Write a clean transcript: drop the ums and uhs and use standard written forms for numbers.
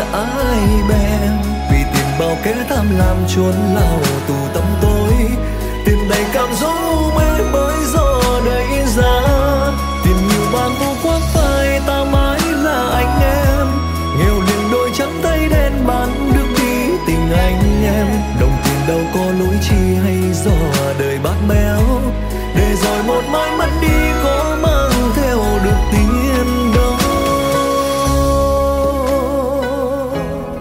ai bèn, vì tiền bao kẻ tham lam chốn lao tù tăm tối, tiền đầy cảm dỗ mê bởi gió đầy giá. Tiền nhiều bang vô quắc vai ta mãi là anh em, nghèo liền đôi trắng tay đen bán nước đi tình anh em. Đồng tiền đâu có lối chi hay do đời bát méo, để rồi một mai mất đi